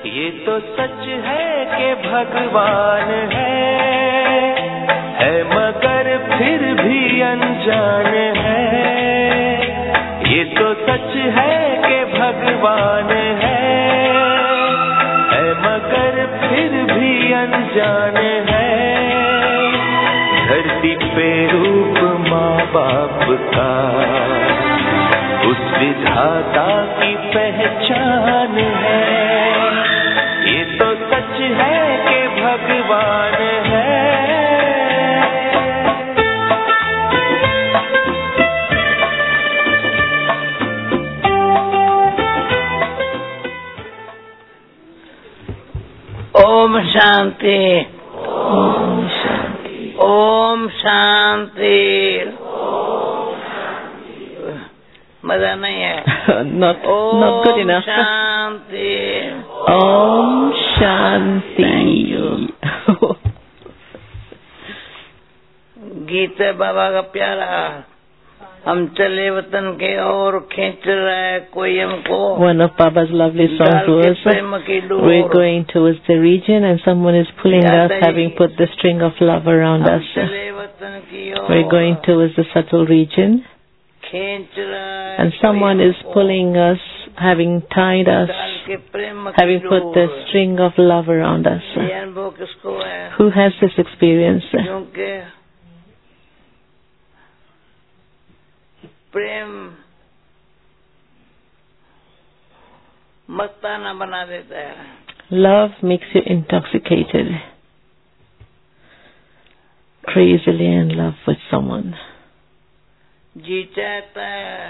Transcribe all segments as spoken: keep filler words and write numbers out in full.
ये तो सच है कि भगवान है, है मगर फिर भी अनजान है। ये तो सच है कि भगवान है, है मगर फिर भी अनजान है। धरती पे रूप माँ बाप का उस विधाता की पहचान है। ये तो सच है कि भगवान है। ओम शांति, ओम शांति, ओम शांति। मजा नहीं है। not not good enough. Shanti, Om Shanti. गीत है बाबा का प्यारा। हम चले वतन के और खींच रहा है कोई हमको। One of Baba's lovely songs was, we're going towards the region and someone is pulling us, having put the string of love around us. We're going towards the subtle region and someone is pulling us, having tied us, having put the string of love around us. Who has this experience? प्रेम मस्ताना बना देता है। Love makes you intoxicated, crazily in love with someone. जी चाहता है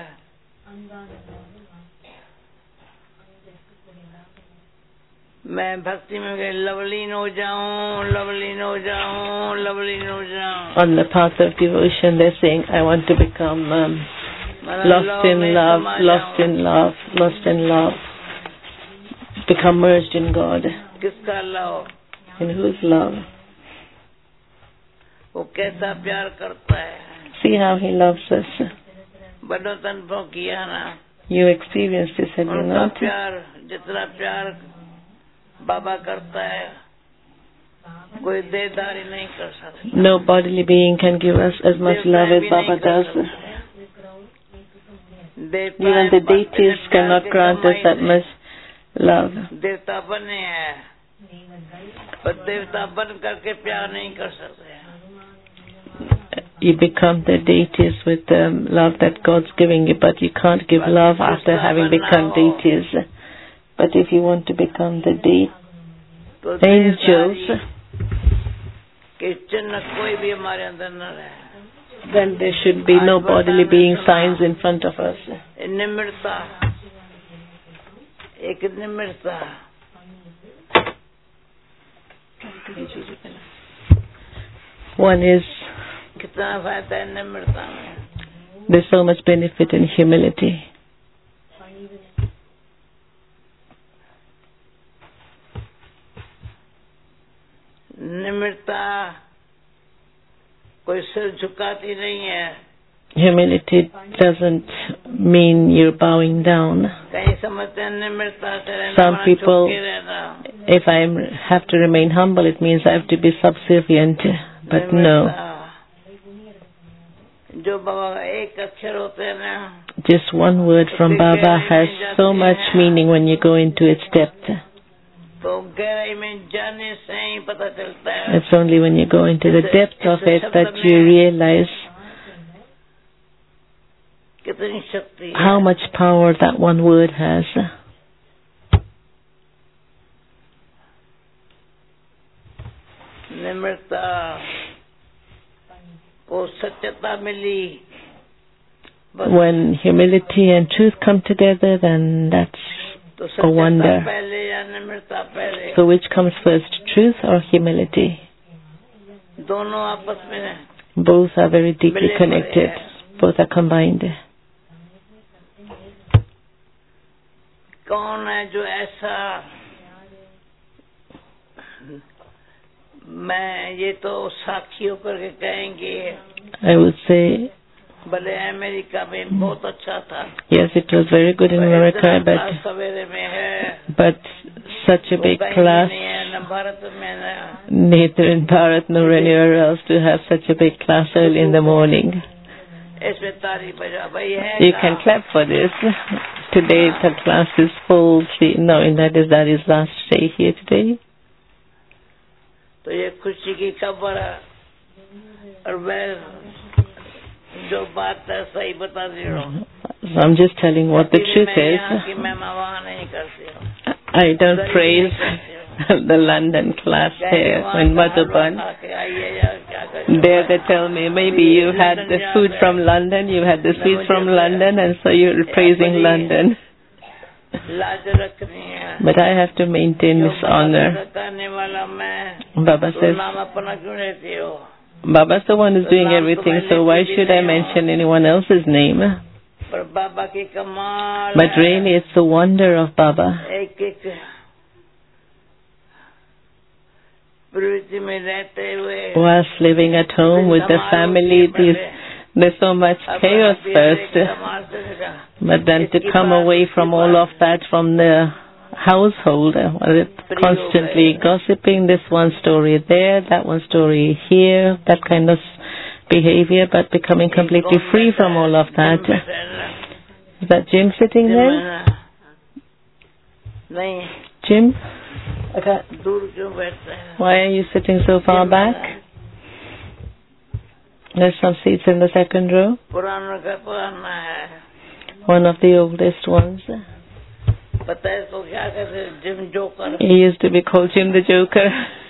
मैं भक्ति में गए लवलीन हो जाऊं, लवलीन हो जाऊं, लवलीन हो जाऊं। On the path of devotion, they're saying, I want to become um, lost in love, lost in love, lost in love, become merged in God. किसका love? In whose love? वो कैसा प्यार करता है? See how he loves us. बड़ों तनफों किया ना। You experienced this, have you not? प्यार, जितना प्यार बाबा करता है, कोई देदारी नहीं कर सकता। No bodily being can give us as much love as Baba does. Even the deities cannot grant us that much love. देवता बने हैं, पर देवता बन करके प्यार नहीं कर सकते। You become the deities with the love that God's giving you, but you can't give love after having become deities. But if you want to become the de- angels, then there should be no bodily being signs in front of us. One is, there's so much benefit in humility. निम्रता कोई सिर झुकाती नहीं है। Humility doesn't mean you're bowing down. कहीं समझते हैं निम्रता से रहना, Some people, if I have to remain humble, it means I have to be subservient. But no. जो बाबा का एक अक्षर होते हैं ना, just one word from Baba has so much meaning when you go into its depth. It's only when you go into the depth of it that you realize how much power that one word has. When humility and truth come together, then that's a wonder. So which comes first, truth or humility? Both are very deeply connected. Both are combined. कौन है जो ऐसा, मैं ये तो साक्षी होकर के कहेंगे, I would say, भले अमेरिका में बहुत अच्छा था. Yes, it was very good in America, but, but such a big class, neither in Bharat nor anywhere else to have such a big class early in the morning. You can clap for this. Today the class is full. No, in that is that is last day here today. तो ये खुशी की खबर है और मैं जो बात है सही बता रही हूँ. I'm just telling what the truth is. I don't praise the London class here in Madhuban. There they tell me maybe you had the food from London, you had the sweets from London, and so you're praising London. But I have to maintain this honor. Baba says, Baba's the one who's doing everything, so why should I mention anyone else's name? But really it's the wonder of Baba. Whilst living at home with the family, there's, there's so much chaos first. But then to come away from all of that, from the household, constantly gossiping, this one story there, that one story here, that kind of behavior, but becoming completely free from all of that. Is that Jim sitting there? Jim? Okay. Why are you sitting so far back? There's some seats in the second row. One of the oldest ones. He used to be called Jim the Joker.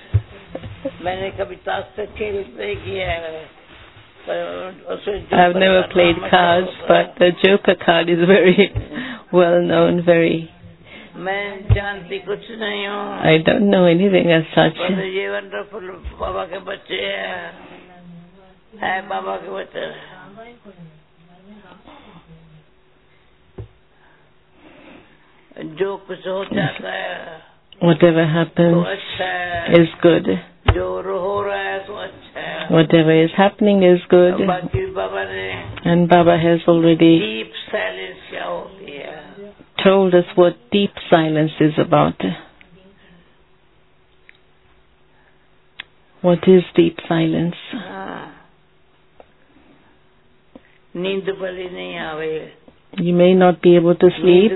I've never played cards, but the Joker card is very well known, very... I don't know anything as such. Whatever happens is good. Whatever is happening is good. And Baba has already told us what deep silence is about. What is deep silence? You may not be able to sleep.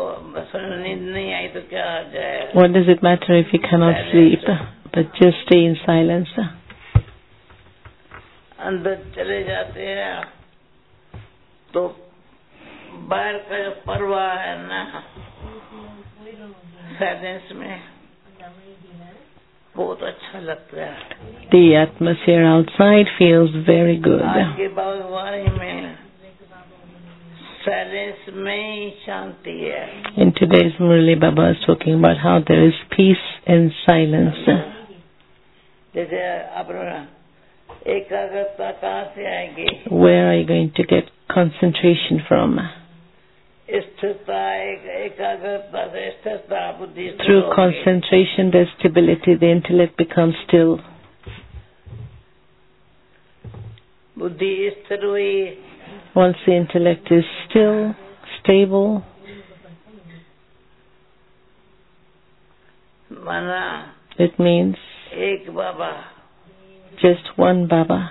What does it matter if you cannot sleep? But just stay in silence. बाहर का जो परवाह है ना silence में बहुत अच्छा लगता है. The atmosphere outside feels very good. आज के बागवानी में साइलेंस में ही शांति है. In today's Murli, Baba is talking about how there is peace in silence. जैसे अपना एकाग्रता कहाँ से आएगी? Where are you going to get concentration from? Through concentration, there's stability. The intellect becomes still. Once the intellect is still, stable, it means just one Baba.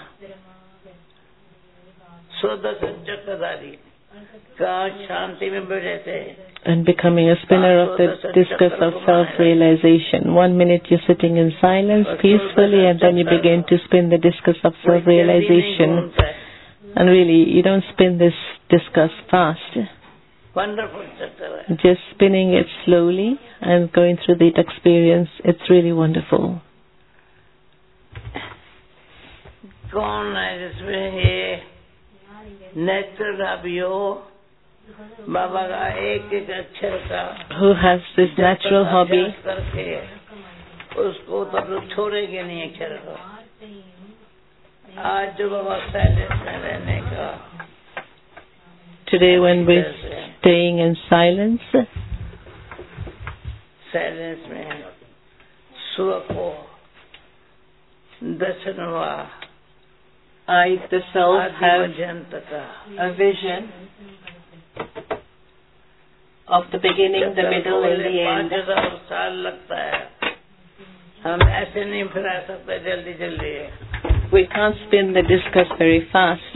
And becoming a spinner of the discus of self-realization. One minute you're sitting in silence peacefully, and then you begin to spin the discus of self-realization. And really, you don't spin this discus fast. Just spinning it slowly and going through the experience. It's really wonderful. Who has this natural hobby? Today when we're staying in silence, silence में सुख को दर्शन हुआ. I, the self, have a vision of the beginning, the middle, and the end. पाँच हजार साल लगता है. हम ऐसे नहीं फिरा सकते जल्दी जल्दी. We can't spin the discus very fast.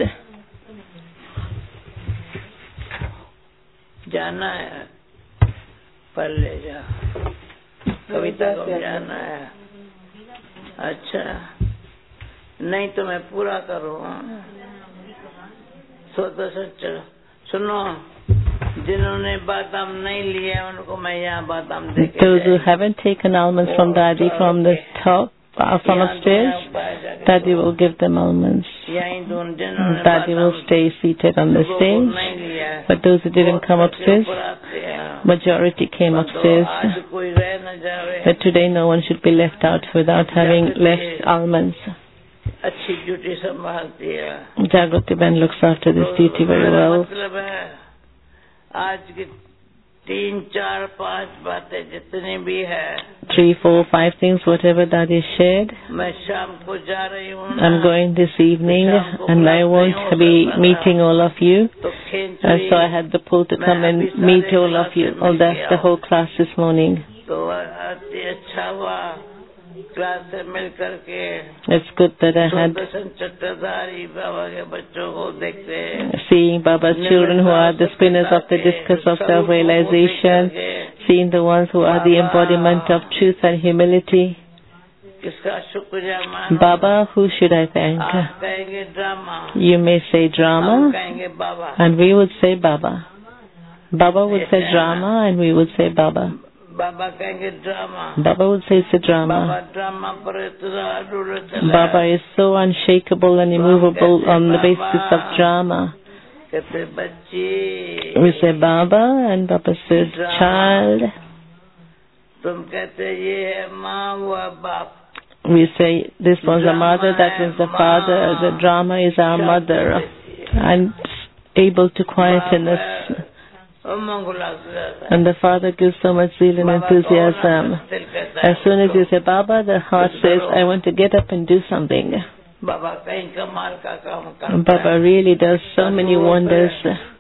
जाना है, पढ़ ले जा. कविता को जाना है. अच्छा, नहीं तो मैं पूरा करूँ. सो तो सच सुनो, जिन्होंने बादाम नहीं लिए उनको मैं यहाँ बादाम दे के. Those who haven't taken almonds from Daddy from the top, uh, from upstairs, Daddy will give them almonds. Daddy will stay seated on the stage. But those who didn't come upstairs, majority came upstairs. But today no one should be left out without having left almonds. Jagrati Ben looks after this duty very well. तीन चार पांच बातें जितनी भी है. Three, four, five things, whatever Daddy shared. मैं शाम को जा रही हूँ. I'm going this evening, and I won't be meeting all of you. And so I had the pull to come and meet all of you, all the, the whole class this morning. तो अच्छा हुआ class से मिल करके. It's good that I had seeing Baba's children who are the spinners of the discus of self-realization, seeing the ones who are the embodiment of truth and humility. Baba, who should I thank? You may say drama, and we would say Baba. Baba would say drama, and we would say Baba. Baba drama. Baba would say it's a drama. Baba, Baba is so unshakable and immovable on the basis of drama. We say Baba, and Baba says child. We say this was a mother, that was the father. The drama is our mother, and able to quieten us. And the Father gives so much zeal and enthusiasm. As soon as you say Baba, the heart says, I want to get up and do something. Baba really does so many wonders.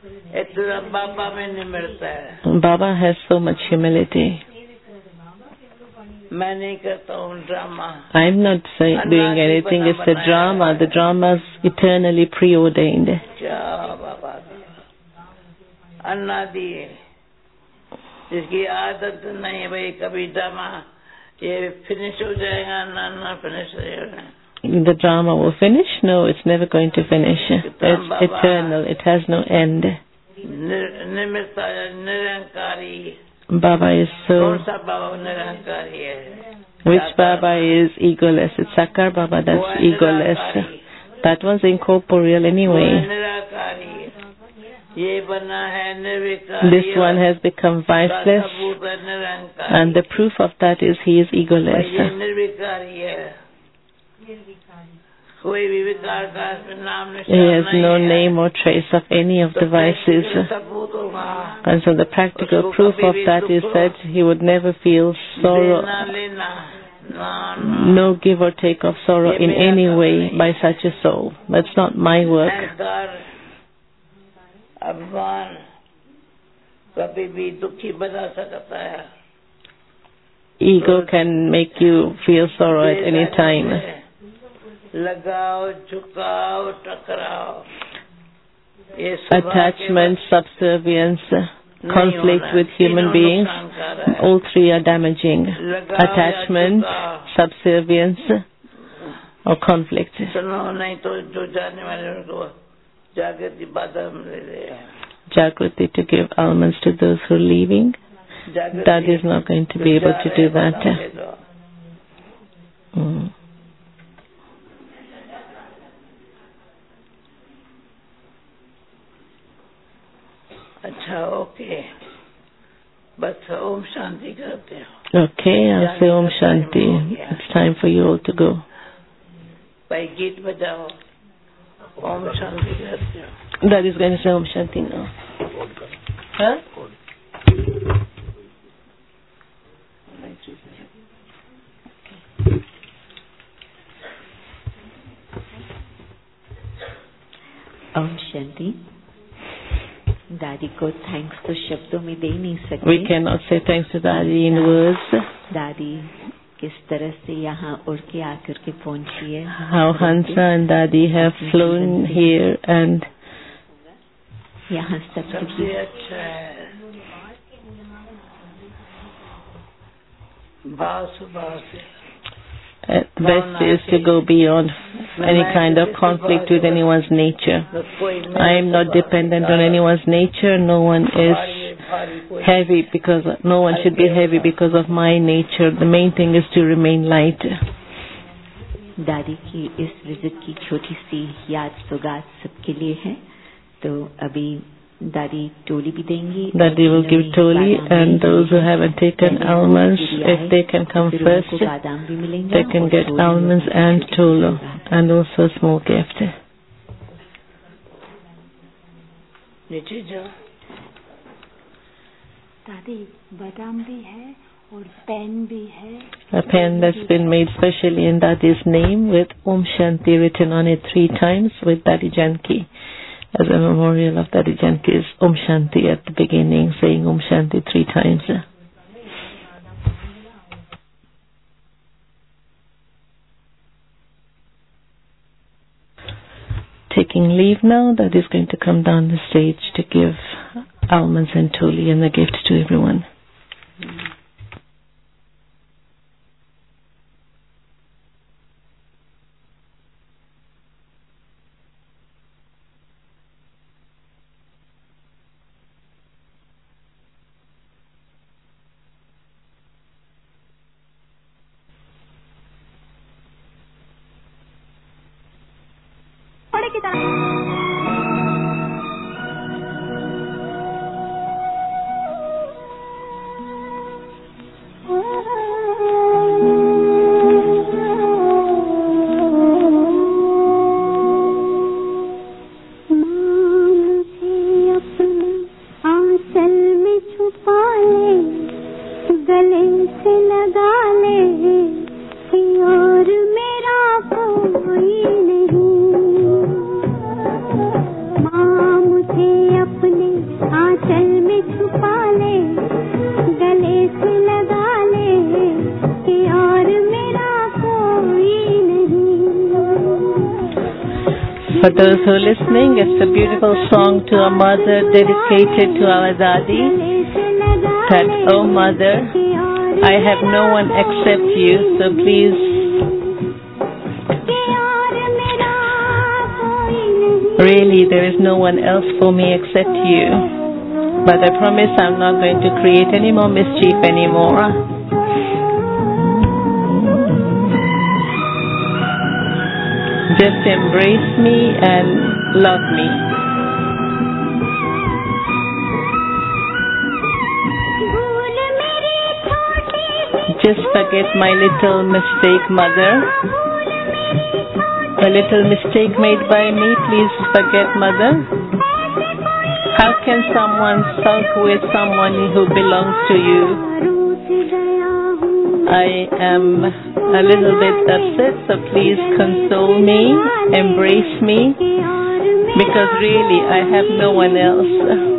Baba has so much humility. I'm not say, doing anything, it's a drama. The drama's eternally preordained. अन्नादि जिसकी आदत नहीं है भाई कभी drama ये finish हो जाएगा ना ना फिनिश हो जाएगा. The drama will finish? No, it's never going to finish. It's eternal. It has no end. निमित्ता Nirankari. Baba is so. कौन सा बाबा निरंकारी है? Which Baba is egoless? It's Sakar Baba that's egoless. That one's incorporeal anyway. This one has become viceless, and the proof of that is he is egoless. He has no name or trace of any of the vices. And so the practical proof of that is that he would never feel sorrow, no give or take of sorrow in any way by such a soul. That's not my work. अभिमान कभी भी दुखी बना सकता है. Ego can make you feel sorrow at any time. लगाओ, झुकाओ, टकराओ. Attachment, subservience, conflict with human beings, all three are damaging. Attachment, subservience, or conflict. सुनो नहीं तो जो जाने वाले उनको Jagrati badam le. Jagrati to give almonds to those who are leaving. That is not going to be able to do that. Mm. अच्छा okay बस ओम शांति करते हो. Okay, I'll say Om Shanti. It's time for you all to go. भाई गीत बजाओ. Om Shanti करते हो. That is going to say Om Shanti now. Huh? Om Shanti. दादी को थैंक्स तो शब्दों में दे नहीं सकते. We cannot say thanks to Dadi in words. दादी किस तरह से यहाँ उड़ के आकर के पहुंची है. How Hansa and Dadi have flown here and यहाँ सबसे अच्छा है. भाव भाव से. Best is to go beyond any kind of conflict with anyone's nature. I am not dependent on anyone's nature. No one is heavy because no one should be heavy because of my nature. The main thing is to remain light. दादी की इस visit की छोटी सी याद सौगात सबके लिए है. तो अभी दादी टोली भी देंगी. Daddy will give toli, and those who haven't taken almonds, if they can come first, they can get almonds and tolo, and also a small gift. दादी बादाम भी है और पेन भी है. A pen that's been made specially in Dadi's name with Om Shanti written on it three times with Dadi Janki. As a memorial of Dadi Janki's Om Shanti at the beginning, saying Om Shanti three times. Taking leave now, Dadi is going to come down the stage to give almonds and toli and the gift to everyone. For those who are listening, it's a beautiful song to a mother dedicated to our Dadi. That, oh mother, I have no one except you, so please really there is no one else for me except you. But I promise I'm not going to create any more mischief anymore. Just embrace me and love me. Just forget my little mistake, mother. A little mistake made by me, please forget, mother. How can someone sulk with someone who belongs to you? I am a little bit upset, so please console me, embrace me, because really I have no one else.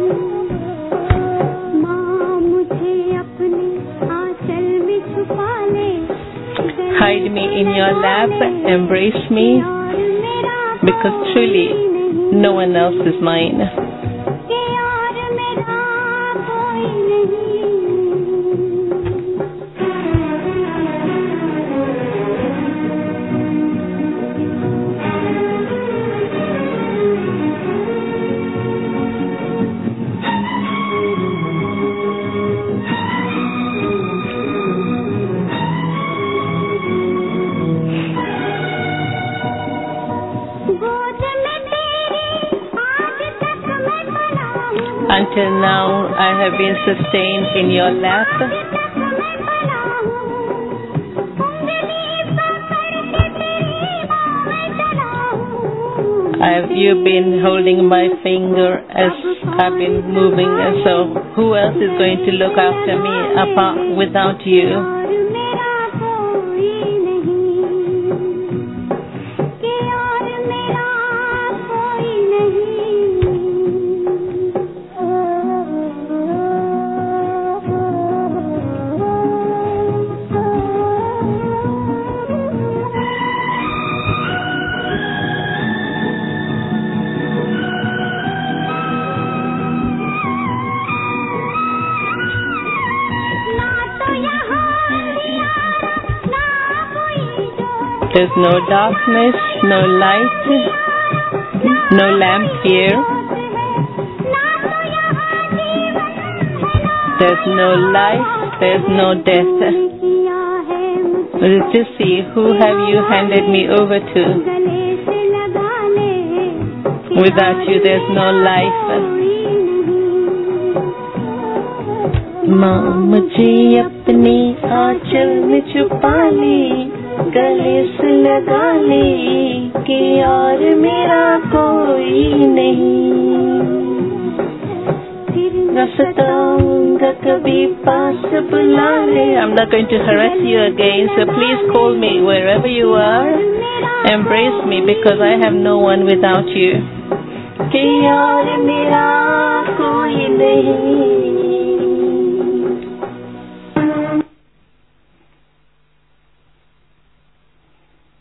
Hide me in your lap, embrace me, because truly no one else is mine. Until now, I have been sustained in your lap. Have you been holding my finger as I've been moving? So who else is going to look after me apart without you? There's no darkness, no light, no lamp here. There's no life, there's no death. Let's just see, who have you handed me over to? Without you, there's no life. माँ मुझे अपने आंचल में छुपा ले, गले से लगा ले कि और मेरा कोई नहीं। रसताऊंगा कभी पास बुला ले। I'm not going to harass you again, so please call me wherever you are. Embrace me because I have no one without you. कि और मेरा कोई नहीं।